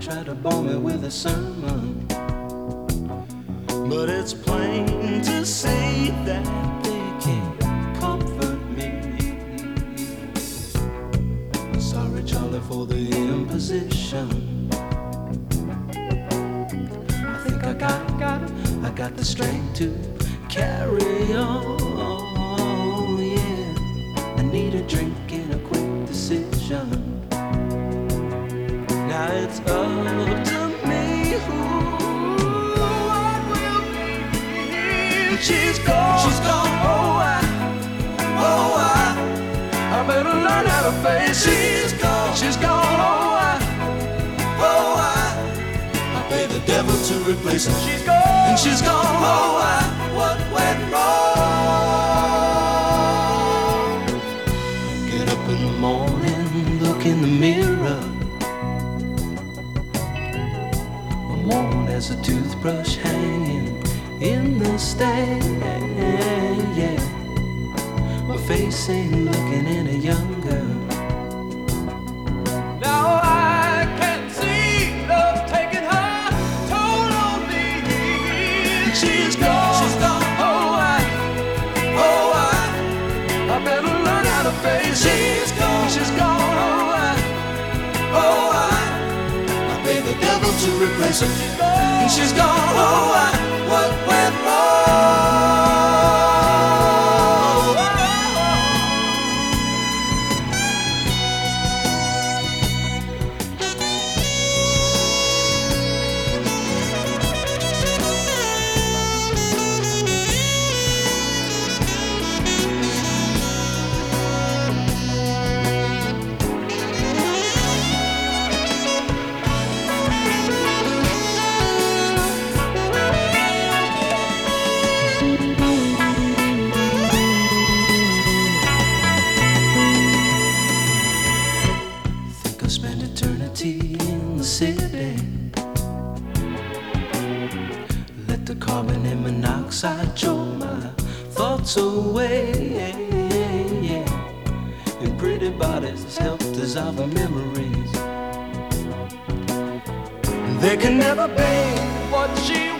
try to bore me with a sermon, but it's plain to see that they can't comfort me. Sorry, Charlie, for the imposition. I think I got the strength to carry on. Yeah, I need a drink and a quick decision. Now it's up to me who I will be. She's gone. I better learn how to face it. She's gone. I pay the devil to replace her. She's gone. And she's gone. What went wrong? Get up in the morning, look in the mirror. I'm worn as a toothbrush hanging in the stand. Yeah, my face ain't looking any younger. Now I can see love taking her toll on me. She's gone. I better learn how to face it. She's gone. I pay the devil to replace her. And she's gone. What went wrong? Spend eternity in the city. Let the carbon and monoxide choke my thoughts away. And pretty bodies help dissolve the memories. They can never be what she